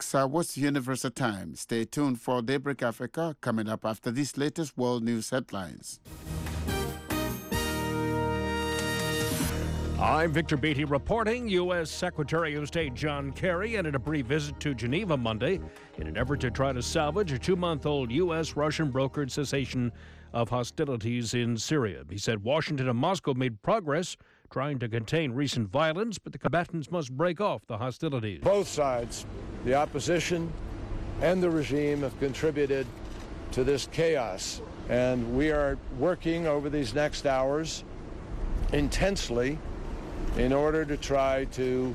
6, what's Universal Time? Stay tuned for Daybreak Africa coming up after these latest world news headlines. I'm Victor Beatty reporting. U.S. Secretary of State John Kerry ended a brief visit to Geneva Monday in an effort to try to salvage a 2-month-old U.S.-Russian brokered cessation of hostilities in Syria. He said Washington and Moscow made progress trying to contain recent violence, but the combatants must break off the hostilities. Both sides, the opposition and the regime, have contributed to this chaos, and we are working over these next hours intensely in order to try to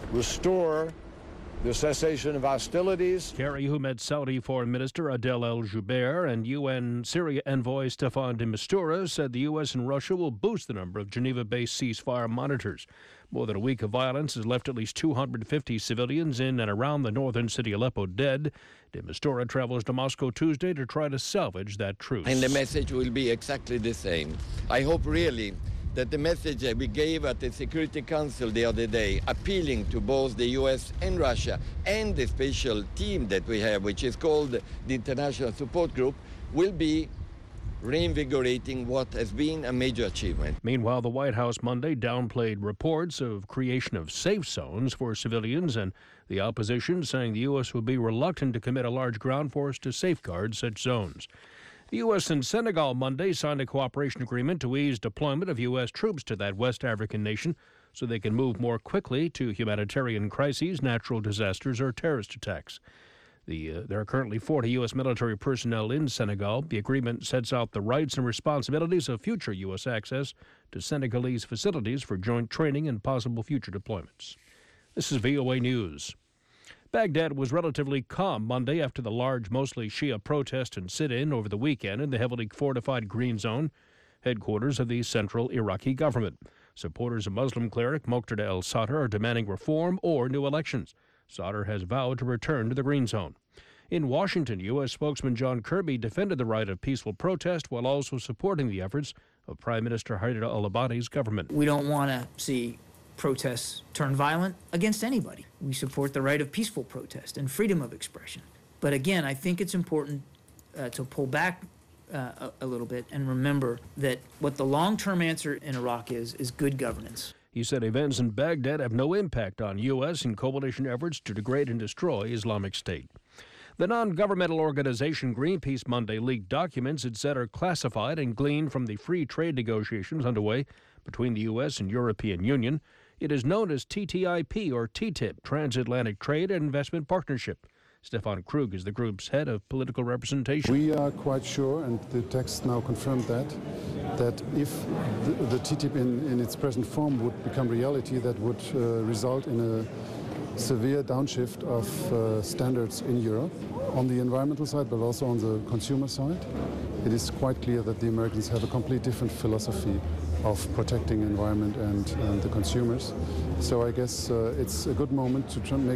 restore the cessation of hostilities. Kerry, who met Saudi Foreign Minister Adel al-Jubeir and UN Syria envoy Staffan de Mistura, said the U.S. and Russia will boost the number of Geneva-based ceasefire monitors. More than a week of violence has left at least 250 civilians in and around the northern city Aleppo dead. De Mistura travels to Moscow Tuesday to try to salvage that truce. And the message will be exactly the same. I hope really that the message that we gave at the Security Council the other day, appealing to both the U.S. and Russia and the special team that we have, which is called the International Support Group, will be reinvigorating what has been a major achievement. Meanwhile, the White House Monday downplayed reports of creation of safe zones for civilians, and the opposition saying the U.S. would be reluctant to commit a large ground force to safeguard such zones. The U.S. and Senegal Monday signed a cooperation agreement to ease deployment of U.S. troops to that West African nation so they can move more quickly to humanitarian crises, natural disasters, or terrorist attacks. There are currently 40 U.S. military personnel in Senegal. The agreement sets out the rights and responsibilities of future U.S. access to Senegalese facilities for joint training and possible future deployments. This is VOA News. Baghdad was relatively calm Monday after the large, mostly Shia protest and sit-in over the weekend in the heavily fortified Green Zone, headquarters of the central Iraqi government. Supporters of Muslim cleric Muqtada al-Sadr are demanding reform or new elections. Sadr has vowed to return to the Green Zone. In Washington, U.S. spokesman John Kirby defended the right of peaceful protest while also supporting the efforts of Prime Minister Haider al-Abadi's government. We don't want to see protests turn violent against anybody. We support the right of peaceful protest and freedom of expression. But again, I think it's important to pull back a little bit and remember that what the long-term answer in Iraq is good governance. He said events in Baghdad have no impact on U.S. and coalition efforts to degrade and destroy Islamic State. The non-governmental organization Greenpeace Monday leaked documents it said are classified and gleaned from the free trade negotiations underway between the U.S. and European Union. It is known as TTIP or TTIP, Transatlantic Trade and Investment Partnership. Stefan Krug is the group's head of political representation. We are quite sure, and the text now confirmed that if the TTIP in its present form would become reality, that would result in a severe downshift of standards in Europe on the environmental side, but also on the consumer side. It is quite clear that the Americans have a completely different philosophy of protecting the environment and the consumers. So I guess it's a good moment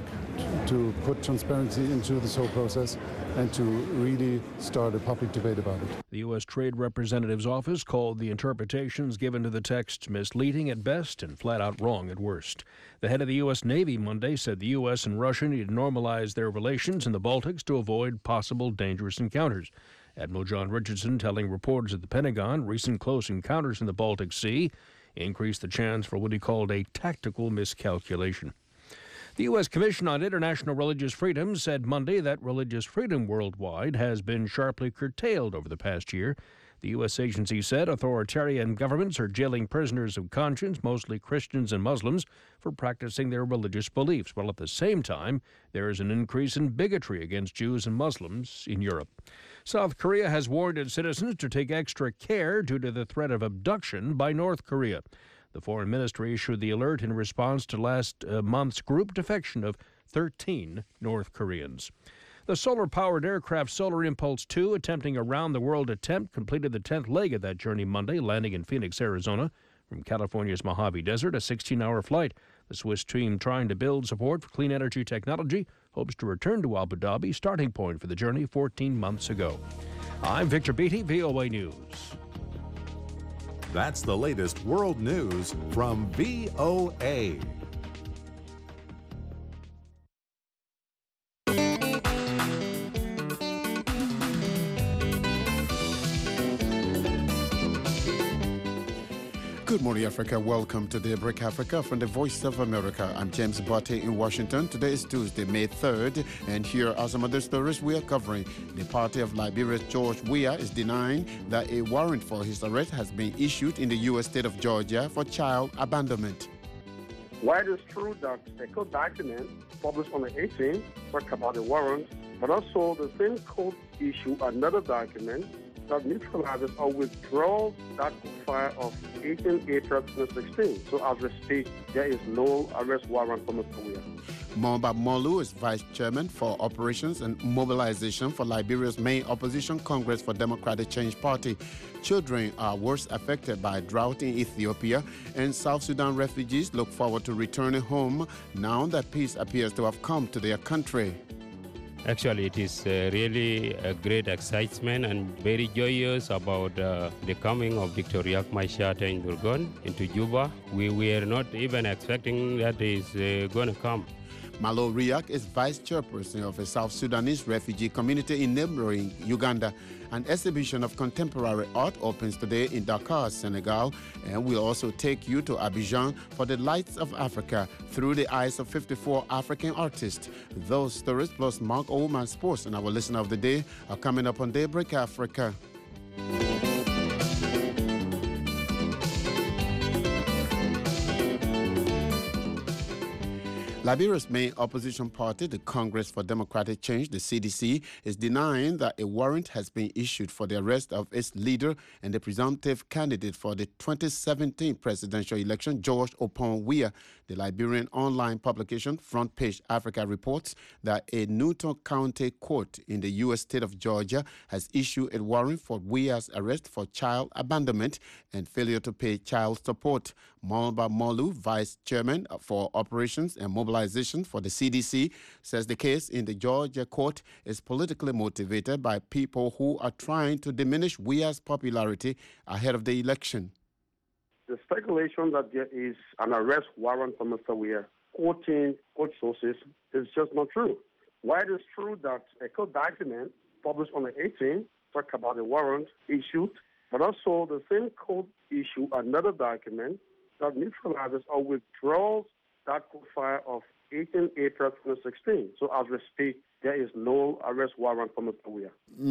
to put transparency into this whole process and to really start a public debate about it. The U.S. Trade Representative's office called the interpretations given to the text misleading at best and flat out wrong at worst. The head of the U.S. Navy Monday said the U.S. and Russia need to normalize their relations in the Baltics to avoid possible dangerous encounters. Admiral John Richardson telling reporters at the Pentagon recent close encounters in the Baltic Sea increased the chance for what he called a tactical miscalculation. The U.S. Commission on International Religious Freedom said Monday that religious freedom worldwide has been sharply curtailed over the past year. The U.S. agency said authoritarian governments are jailing prisoners of conscience, mostly Christians and Muslims, for practicing their religious beliefs, while at the same time there is an increase in bigotry against Jews and Muslims in Europe. South Korea has warned its citizens to take extra care due to the threat of abduction by North Korea. The Foreign Ministry issued the alert in response to last month's group defection of 13 North Koreans. The solar-powered aircraft Solar Impulse 2, attempting a round-the-world attempt, completed the 10th leg of that journey Monday, landing in Phoenix, Arizona. From California's Mojave Desert, a 16-hour flight. The Swiss team, trying to build support for clean energy technology, hopes to return to Abu Dhabi, starting point for the journey 14 months ago. I'm Victor Beatty, VOA News. That's the latest world news from VOA. Good morning, Africa. Welcome to Daybreak Africa from the Voice of America. I'm James Botte in Washington. Today is Tuesday, May 3rd, and here are some other stories we are covering. The party of Liberia's George Weah is denying that a warrant for his arrest has been issued in the U.S. state of Georgia for child abandonment. While it is true that a court document published on the 18th talked about a warrant, but also the same court issued another document that neutralizes or withdraws that file of 18 April 2016. So as we speak, there is no arrest warrant for Mr. Weah. Mulbah Molu is vice chairman for operations and mobilization for Liberia's main opposition Congress for Democratic Change Party. Children are worst affected by drought in Ethiopia, and South Sudan refugees look forward to returning home now that peace appears to have come to their country. Actually, it is really a great excitement and very joyous about the coming of Dr. Riek Machar in Durgon into Juba. We were not even expecting that is going to come. Malo Riek is vice chairperson of a South Sudanese refugee community in neighboring Uganda. An exhibition of contemporary art opens today in Dakar, Senegal, and we'll also take you to Abidjan for the Lights of Africa through the eyes of 54 African artists. Those stories plus Mark Oldman Sports and our listener of the day are coming up on Daybreak Africa. Liberia's main opposition party, the Congress for Democratic Change, the CDC, is denying that a warrant has been issued for the arrest of its leader and the presumptive candidate for the 2017 presidential election, George Oppong Weah. The Liberian online publication Front Page Africa reports that a Newton County court in the U.S. state of Georgia has issued a warrant for Weah's arrest for child abandonment and failure to pay child support. Mulbah Molu, vice chairman for operations and mobilization for the CDC, says the case in the Georgia court is politically motivated by people who are trying to diminish Weah's popularity ahead of the election. The speculation that there is an arrest warrant for Mr. Weah, quoting court sources, is just not true. While it is true that a court document published on the 18th talked about a warrant issued, but also the same court issued another document that neutralizes or withdraws that court file of 18 April 2016. So as we speak, there is no arrest warrant for Mr. Weah.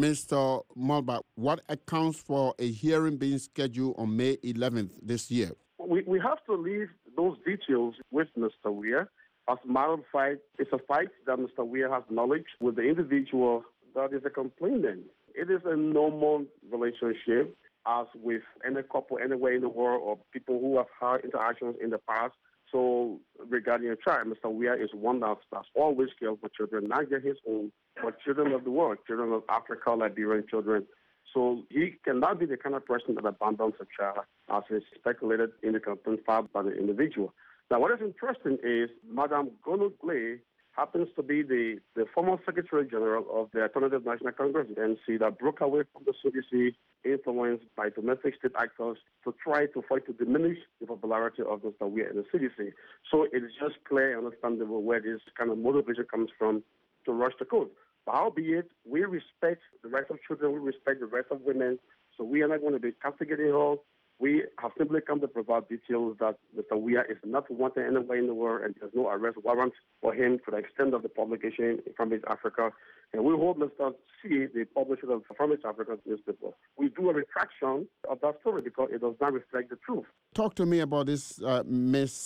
Mr. Mulbah, what accounts for a hearing being scheduled on May 11th this year? We have to leave those details with Mr. Weah. As a matter of fact, it's a fact that Mr. Weah has knowledge with the individual that is a complainant. It is a normal relationship, as with any couple anywhere in the world or people who have had interactions in the past. So regarding a child, Mr. Weah is one that's always cared for children, not just his own, but children of the world, children of Africa, Liberian children. So he cannot be the kind of person that abandons a child, as is speculated in the complaint filed by the individual. Now, what is interesting is Madame Gono Glay happens to be the former Secretary General of the Alternative National Congress, the NC, that broke away from the CDC, influenced by domestic state actors to try to fight to diminish the popularity of Mr. Weah in the CDC. So it is just clear and understandable where this kind of motivation comes from to rush the court. But albeit, we respect the rights of children, we respect the rights of women, so we are not going to be castigating her. We have simply come to provide details that Mr. Weah is not wanted anywhere in the world, and there's no arrest warrant for him to the extent of the publication from East Africa. And we hope Mr. C, the publisher of From East Africa newspaper, we do a retraction of that story because it does not reflect the truth. Talk to me about this Miss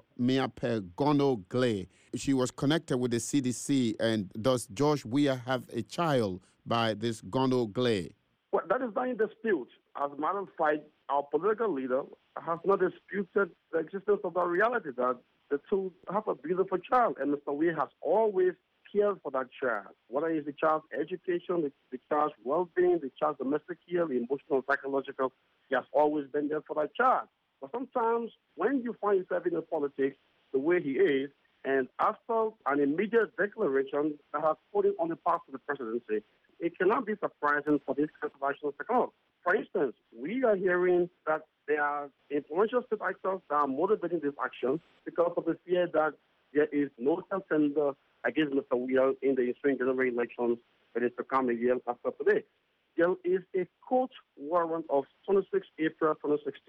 Miape Gono Glay. She was connected with the CDC, and does George Weah have a child by this Gono Glay? Well, that is not in dispute. As a matter of fact, our political leader has not disputed the existence of that reality that the two have a beautiful child, and Mr. Weah has always cared for that child, whether it's the child's education, the child's well-being, the child's domestic care, the emotional and psychological. He has always been there for that child. But sometimes when you find yourself in politics the way he is, and after an immediate declaration that has put him on the path to the presidency, it cannot be surprising for these kinds of actions to come. For instance, we are hearing that there are influential state actors that are motivating these actions because of the fear that there is no contender against Mr. Weah in the ensuing general elections that is to come a year after today. There is a court warrant of 26 April 2016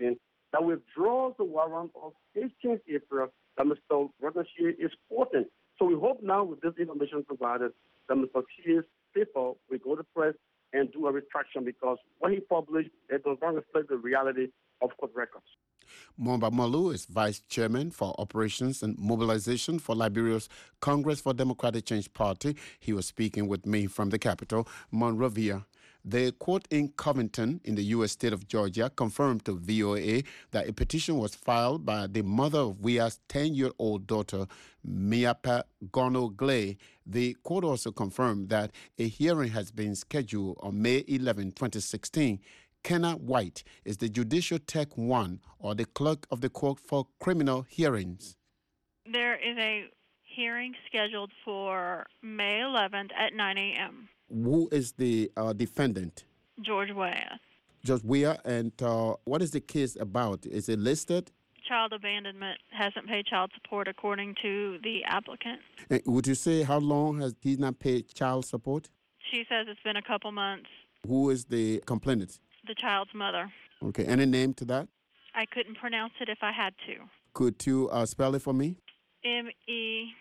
that withdraws the warrant of 18th April that Mr. Rodney Shields is quoting. So we hope now with this information provided that Mr. Shields' paper will go to press and do a retraction, because what he published, it does not reflect the reality of court records. Mwamba Molu is Vice Chairman for Operations and Mobilization for Liberia's Congress for Democratic Change Party. He was speaking with me from the capital, Monrovia. The court in Covington in the U.S. state of Georgia confirmed to VOA that a petition was filed by the mother of Weah's 10-year-old daughter, Miapa Gono-Glay. The court also confirmed that a hearing has been scheduled on May 11, 2016. Kenna White is the Judicial Tech 1, or the clerk of the court for criminal hearings. There is a hearing scheduled for May 11th at 9 a.m. Who is the defendant? George Weah. George Weah, and what is the case about? Is it listed? Child abandonment, hasn't paid child support according to the applicant. And would you say how long has he not paid child support? She says it's been a couple months. Who is the complainant? The child's mother. Okay, any name to that? I couldn't pronounce it if I had to. Could you spell it for me? Meapeh,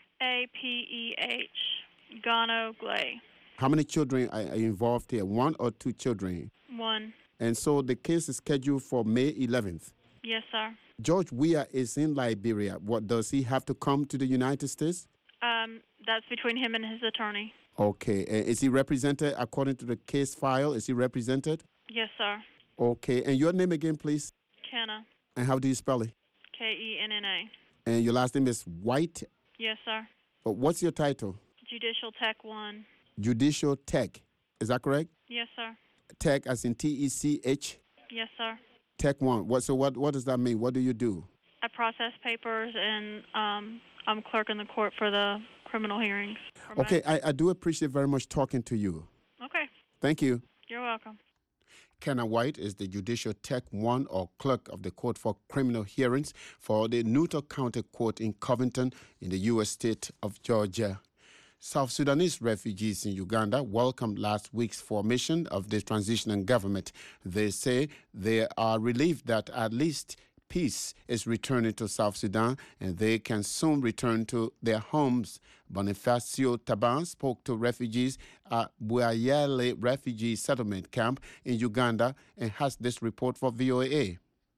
Gono-Glay. How many children are involved here? One or two children? One. And so the case is scheduled for May 11th. Yes, sir. George Weah is in Liberia. What, does he have to come to the United States? That's between him and his attorney. Okay. Is he represented according to the case file? Is he represented? Yes, sir. Okay. And your name again, please? Kenna. And how do you spell it? Kenna. And your last name is White? Yes, sir. What's your title? Judicial Tech 1. Judicial Tech. Is that correct? Yes, sir. Tech as in T-E-C-H? Yes, sir. Tech 1. What does that mean? What do you do? I process papers, and I'm clerk in the court for the criminal hearings. Okay, I do appreciate very much talking to you. Okay. Thank you. You're welcome. Kenna White is the Judicial Tech 1, or clerk of the Court for Criminal Hearings for the Newton County Court in Covington in the U.S. state of Georgia. South Sudanese refugees in Uganda welcomed last week's formation of the transitional government. They say they are relieved that at least peace is returning to South Sudan and they can soon return to their homes. Bonifacio Taban spoke to refugees at Buyale refugee settlement camp in Uganda and has this report for VOA.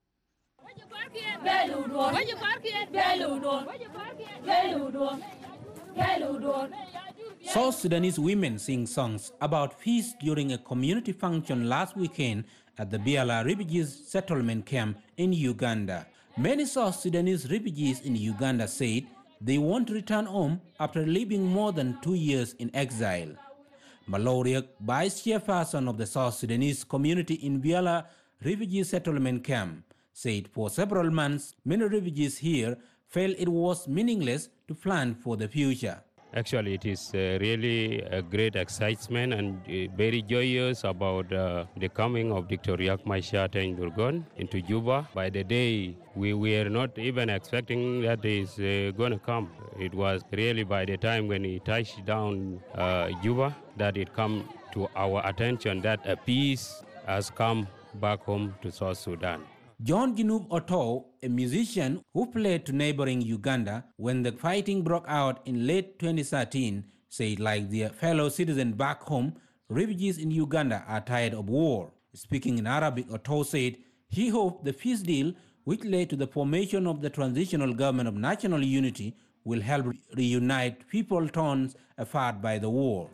South Sudanese women sing songs about peace during a community function last weekend at the Biala Refugees Settlement Camp in Uganda. Many South Sudanese refugees in Uganda said they want to return home after living more than 2 years in exile. Maloriak, vice chairperson of the South Sudanese community in Biala Refugee Settlement Camp, said for several months many refugees here felt it was meaningless to plan for the future. Actually, it is really a great excitement and very joyous about the coming of Dr. Riek Machar Durgon into Juba. By the day, we were not even expecting that he's going to come. It was really by the time when he touched down Juba that it come to our attention that a peace has come back home to South Sudan. John Jinub Oto, a musician who played to neighboring Uganda when the fighting broke out in late 2013, said like their fellow citizens back home, refugees in Uganda are tired of war. Speaking in Arabic, Oto said he hoped the peace deal, which led to the formation of the Transitional Government of National Unity, will help reunite people torn apart by the war.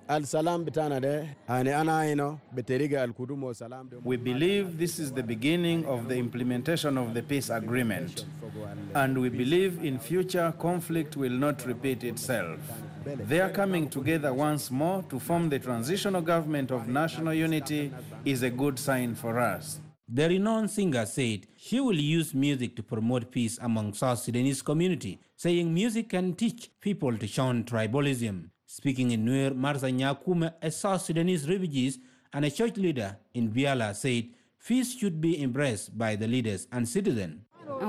We believe this is the beginning of the implementation of the peace agreement, and we believe in future conflict will not repeat itself. Their coming together once more to form the Transitional Government of National Unity is a good sign for us. The renowned singer said she will use music to promote peace among South Sudanese community, saying music can teach people to shun tribalism. Speaking in Nuer, Marza Nyakume, a South Sudanese refugee and a church leader in Biala, said peace should be embraced by the leaders and citizens.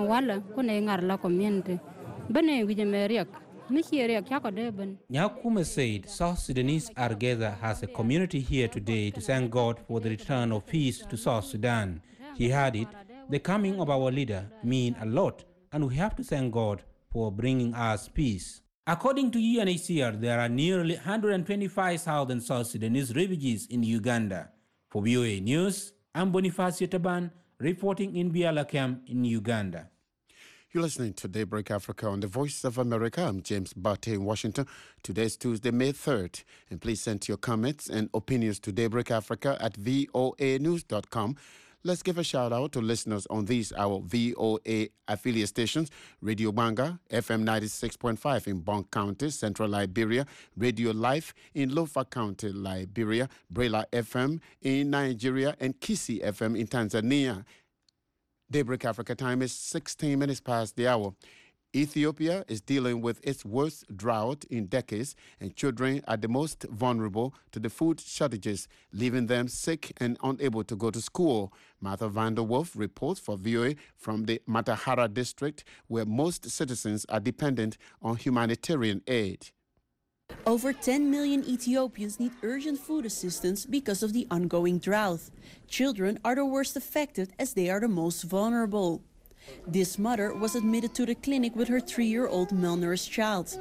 Nyakume said South Sudanese are gathered as a community here today to thank God for the return of peace to South Sudan. He had it The coming of our leader means a lot, and we have to thank God for bringing us peace. According to UNHCR, there are nearly 125,000 South Sudanese refugees in Uganda. For VOA News, I'm Bonifacio Taban, reporting in Biala Camp in Uganda. You're listening to Daybreak Africa on the Voice of America. I'm James Barty in Washington. Today's Tuesday, May 3rd. And please send your comments and opinions to Daybreak Africa at voanews.com. Let's give a shout out to listeners on these, our VOA affiliate stations: Radio Banga, FM 96.5 in Bonk County, Central Liberia, Radio Life in Lofa County, Liberia, Brela FM in Nigeria, and Kisi FM in Tanzania. Daybreak Africa time is 16 minutes past the hour. Ethiopia is dealing with its worst drought in decades, and children are the most vulnerable to the food shortages, leaving them sick and unable to go to school. Martha van der Wolf reports for VOA from the Matahara district, where most citizens are dependent on humanitarian aid. Over 10 million Ethiopians need urgent food assistance because of the ongoing drought. Children are the worst affected as they are the most vulnerable. This mother was admitted to the clinic with her 3-year-old malnourished child.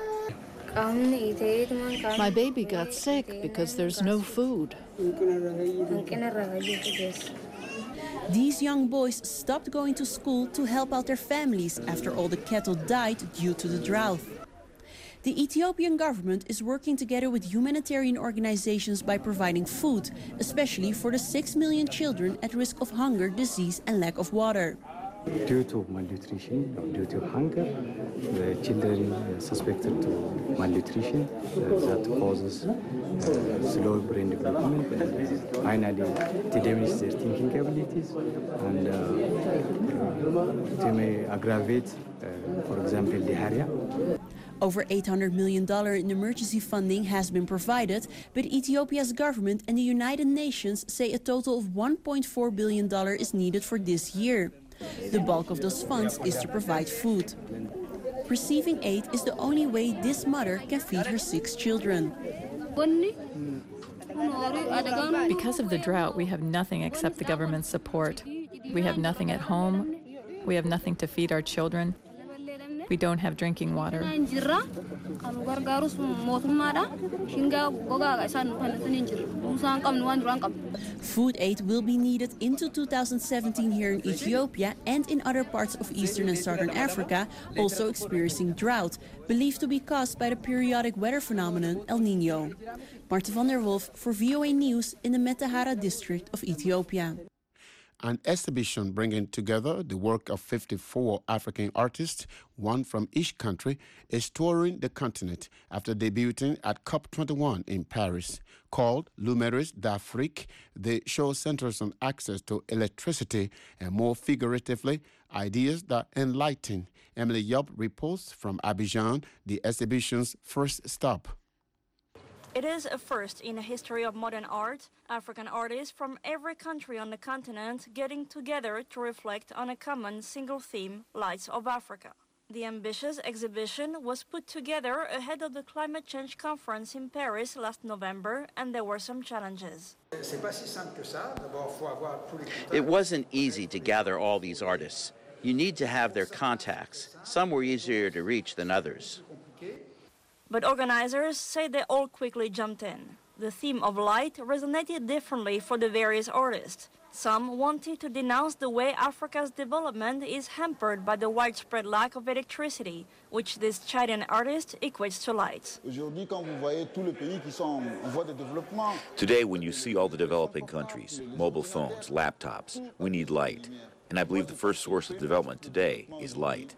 My baby got sick because there's no food. These young boys stopped going to school to help out their families after all the cattle died due to the drought. The Ethiopian government is working together with humanitarian organizations by providing food, especially for the 6 million children at risk of hunger, disease, and lack of water. Due to malnutrition or due to hunger, the children are suspected to malnutrition that causes slow brain development and finally to damage their thinking abilities, and it may aggravate, for example, diarrhea. Over $800 million in emergency funding has been provided, but Ethiopia's government and the United Nations say a total of $1.4 billion is needed for this year. The bulk of those funds is to provide food. Receiving aid is the only way this mother can feed her 6 children. Because of the drought, we have nothing except the government's support. We have nothing at home. We have nothing to feed our children. We don't have drinking water. Food aid will be needed into 2017 here in Ethiopia and in other parts of Eastern and Southern Africa, also experiencing drought, believed to be caused by the periodic weather phenomenon El Niño. Martha van der Wolf for VOA News in the Matahara district of Ethiopia. An exhibition bringing together the work of 54 African artists, one from each country, is touring the continent after debuting at COP21 in Paris. Called Lumières d'Afrique, the show centers on access to electricity and, more figuratively, ideas that enlighten. Emily Yob reports from Abidjan, the exhibition's first stop. It is a first in the history of modern art, African artists from every country on the continent getting together to reflect on a common single theme, Lights of Africa. The ambitious exhibition was put together ahead of the climate change conference in Paris last November, and there were some challenges. It wasn't easy to gather all these artists. You need to have their contacts. Some were easier to reach than others. But organizers say they all quickly jumped in. The theme of light resonated differently for the various artists. Some wanted to denounce the way Africa's development is hampered by the widespread lack of electricity, which this Chilean artist equates to light. Today, when you see all the developing countries, mobile phones, laptops, we need light. And I believe the first source of development today is light.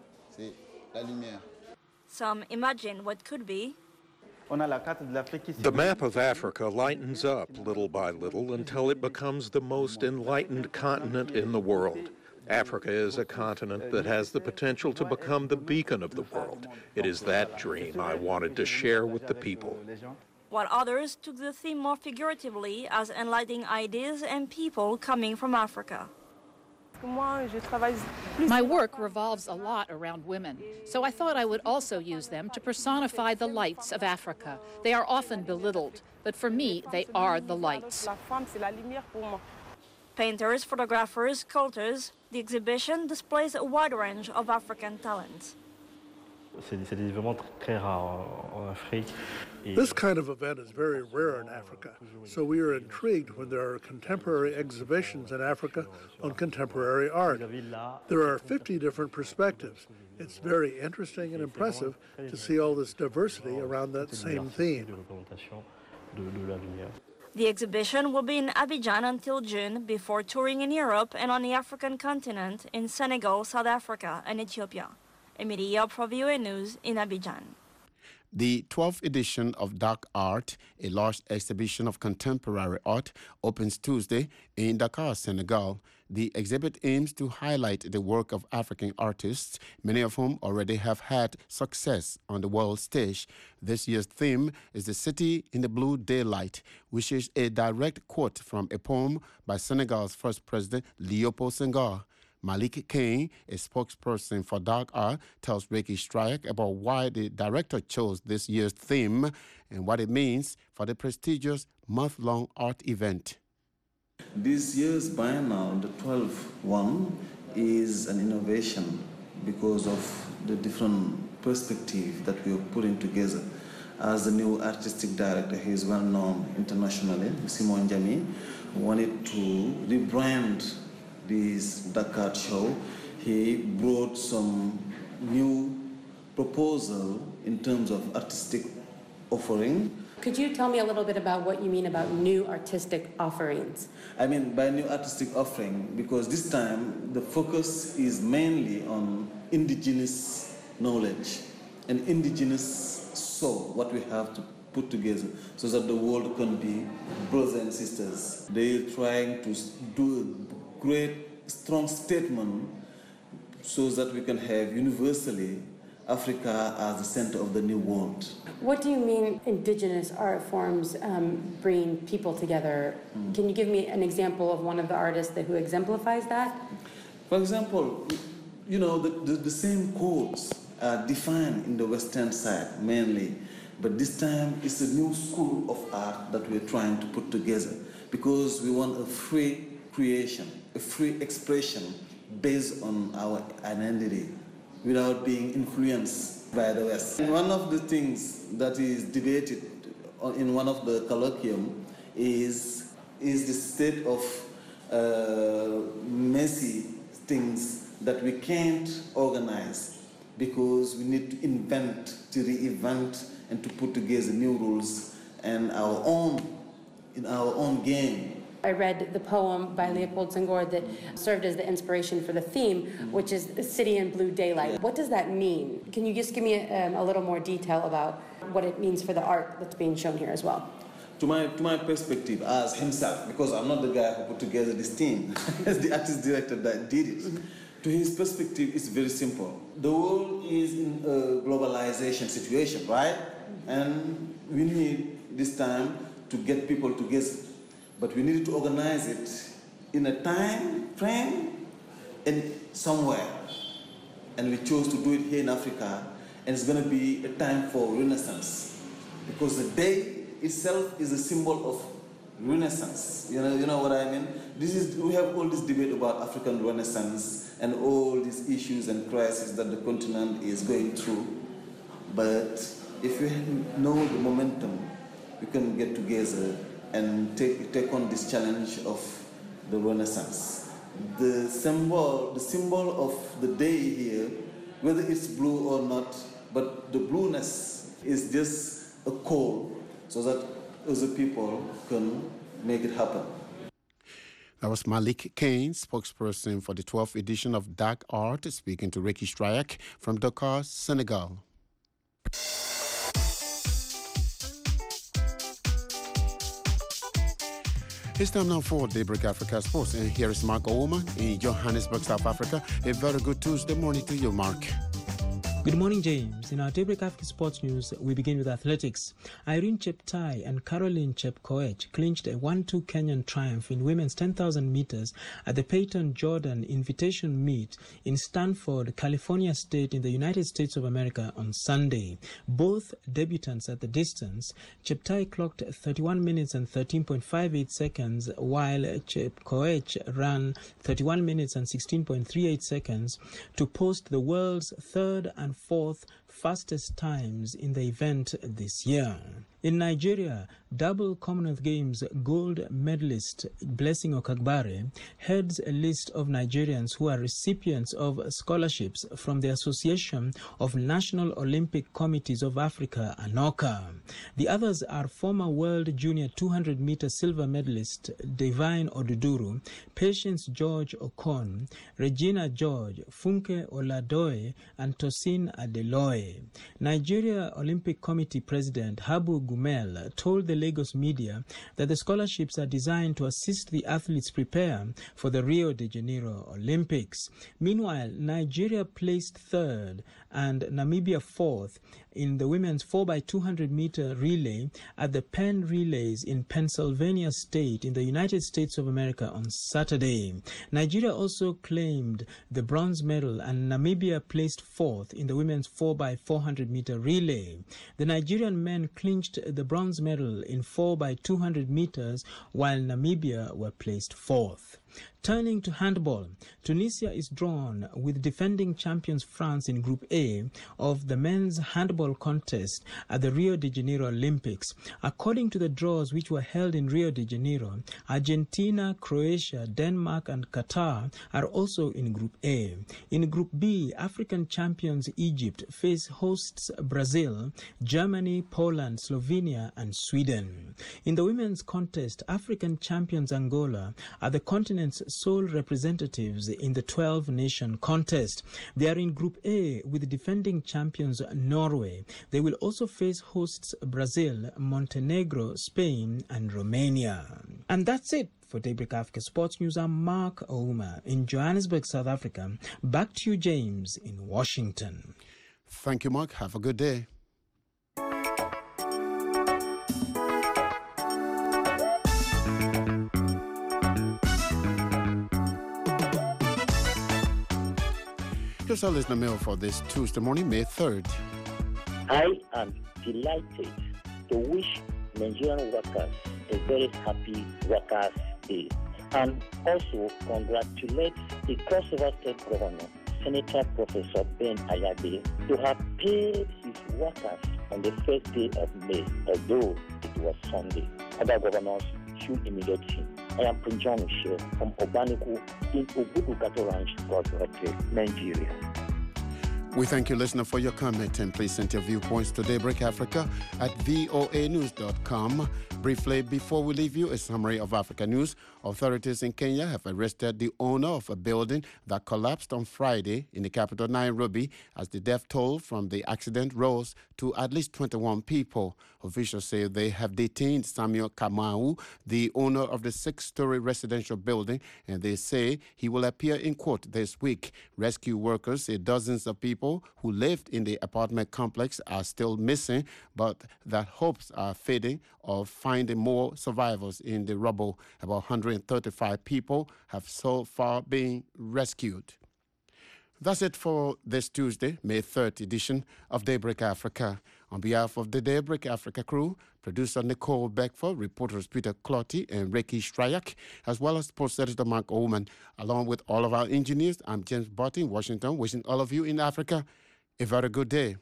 Some imagine what could be. The map of Africa lightens up little by little until it becomes the most enlightened continent in the world. Africa is a continent that has the potential to become the beacon of the world. It is that dream I wanted to share with the people. While others took the theme more figuratively as enlightening ideas and people coming from Africa. My work revolves a lot around women, so I thought I would also use them to personify the lights of Africa. They are often belittled, but for me, they are the lights. Painters, photographers, sculptors, the exhibition displays a wide range of African talents. This kind of event is very rare in Africa, so we are intrigued when there are contemporary exhibitions in Africa on contemporary art. There are 50 different perspectives. It's very interesting and impressive to see all this diversity around that same theme. The exhibition will be in Abidjan until June before touring in Europe and on the African continent in Senegal, South Africa, and Ethiopia. Emilie Yop for VOA News in Abidjan. The 12th edition of Dark Art, a large exhibition of contemporary art, opens Tuesday in Dakar, Senegal. The exhibit aims to highlight the work of African artists, many of whom already have had success on the world stage. This year's theme is The City in the Blue Daylight, which is a direct quote from a poem by Senegal's first president, Léopold Senghor. Malik Kane, a spokesperson for Dark Art, tells Ricky Strike about why the director chose this year's theme and what it means for the prestigious month-long art event. This year's biennial, the 12th one, is an innovation because of the different perspective that we are putting together. As the new artistic director, he is well known internationally, Simon Jami, wanted to rebrand this Dakar show. He brought some new proposal in terms of artistic offering. Could you tell me a little bit about what you mean about new artistic offerings? I mean by new artistic offering, because this time the focus is mainly on indigenous knowledge and indigenous soul, what we have to put together so that the world can be brothers and sisters. They're trying to do great, strong statement so that we can have universally Africa as the center of the new world. What do you mean indigenous art forms bring people together? Can you give me an example of one of the artists who exemplifies that? For example, you know, the same codes are defined in the Western side mainly, but this time it's a new school of art that we're trying to put together because we want a free creation, a free expression based on our identity without being influenced by the West. And one of the things that is debated in one of the colloquium is the state of messy things that we can't organize because we need to invent, to reinvent, and to put together new rules and in our own game. I read the poem by Léopold Senghor that served as the inspiration for the theme, which is The City in Blue Daylight. What does that mean? Can you just give me a little more detail about what it means for the art that's being shown here as well? To my perspective as himself, because I'm not the guy who put together this team, as the artist director that did it. To his perspective, it's very simple. The world is in a globalization situation, right? And we need this time to get people together. But we needed to organize it in a time frame and somewhere. And we chose to do it here in Africa. And it's going to be a time for Renaissance. Because the day itself is a symbol of Renaissance. You know what I mean? We have all this debate about African Renaissance and all these issues and crises that the continent is going through. But if we know the momentum, we can get together and take on this challenge of the Renaissance. The symbol of the day here, whether it's blue or not, but the blueness is just a call so that other people can make it happen. That was Malik Kane, spokesperson for the 12th edition of Dark Art, speaking to Ricky Stryak from Dakar, Senegal. It's time now for Daybreak Africa Sports, and here is Mark Ouma in Johannesburg, South Africa. A very good Tuesday morning to you, Mark. Good morning, James. In our Daybreak Africa Sports News, we begin with athletics. Irene Cheptai and Caroline Chepkoech clinched a 1-2 Kenyan triumph in women's 10,000 meters at the Peyton Jordan Invitation Meet in Stanford, California State in the United States of America on Sunday. Both debutants at the distance, Cheptai clocked 31 minutes and 13.58 seconds, while Chepkoech ran 31 minutes and 16.38 seconds to post the world's third and fourth fastest times in the event this year. In Nigeria, double Commonwealth Games gold medalist Blessing Okagbare heads a list of Nigerians who are recipients of scholarships from the Association of National Olympic Committees of Africa, ANOCA. The others are former World Junior 200-meter silver medalist Divine Oduduru, Patience George Okon, Regina George, Funke Oladoye, and Tosin Adeloye. Nigeria Olympic Committee President Habu Gumel told the Lagos media that the scholarships are designed to assist the athletes prepare for the Rio de Janeiro Olympics. Meanwhile, Nigeria placed third and Namibia fourth in the women's 4x200-meter relay at the Penn Relays in Pennsylvania State in the United States of America on Saturday. Nigeria also claimed the bronze medal and Namibia placed fourth in the women's 4x400-meter relay. The Nigerian men clinched the bronze medal in 4x200 meters while Namibia were placed fourth. Turning to handball, Tunisia is drawn with defending champions France in Group A of the men's handball contest at the Rio de Janeiro Olympics. According to the draws which were held in Rio de Janeiro, Argentina, Croatia, Denmark and Qatar are also in Group A. In Group B, African champions Egypt face hosts Brazil, Germany, Poland, Slovenia and Sweden. In the women's contest, African champions Angola are the continent's sole representatives in the 12-nation contest. They are in Group A with defending champions Norway. They will also face hosts Brazil, Montenegro, Spain and Romania. And that's it for Daybreak Africa Sports News. I'm Mark Ouma in Johannesburg, South Africa. Back to you, James, in Washington. Thank you, Mark. Have a good day. Here's our listener mail for this Tuesday morning, May 3rd. I am delighted to wish Nigerian workers a very happy Workers' Day and also congratulate the Cross River State Governor, Senator Professor Ben Ayade, to have paid his workers on the first day of May, although it was Sunday. Other governors should imitate him. I am Prince John Michelle from Obaniku in Ogudu Cattle Ranch, Nigeria. We thank you, listener, for your comment, and please send your viewpoints to Daybreak Africa at voanews.com. Briefly, before we leave you, a summary of Africa news. Authorities in Kenya have arrested the owner of a building that collapsed on Friday in the capital, Nairobi, as the death toll from the accident rose to at least 21 people. Officials say they have detained Samuel Kamau, the owner of the 6-story residential building, and they say he will appear in court this week. Rescue workers say dozens of people who lived in the apartment complex are still missing, but that hopes are fading of finding more survivors in the rubble. About 135 people have so far been rescued. That's it for this Tuesday, May 3rd edition of Daybreak Africa. On behalf of the Daybreak Africa crew, producer Nicole Beckford, reporters Peter Clotty and Ricky Shryak, as well as sports editor Mark Oman, along with all of our engineers, I'm James Barty in Washington, wishing all of you in Africa a very good day.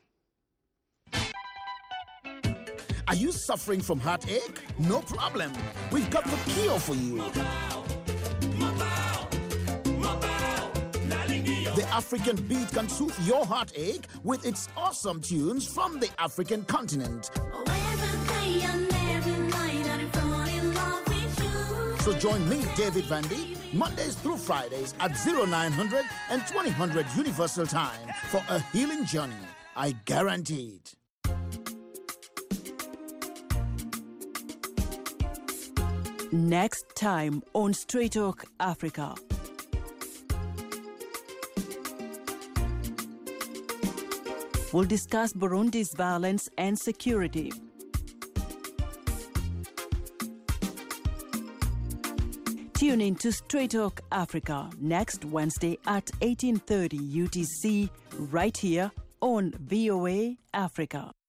Are you suffering from heartache? No problem. We've got the cure for you. The African beat can soothe your heartache with its awesome tunes from the African continent. So join me, David Vandy, Mondays through Fridays at 0900 and 2000 Universal Time for a healing journey. I guarantee it. Next time on Straight Talk Africa. We'll discuss Burundi's violence and security. Tune in to Straight Talk Africa next Wednesday at 18:30 UTC right here on VOA Africa.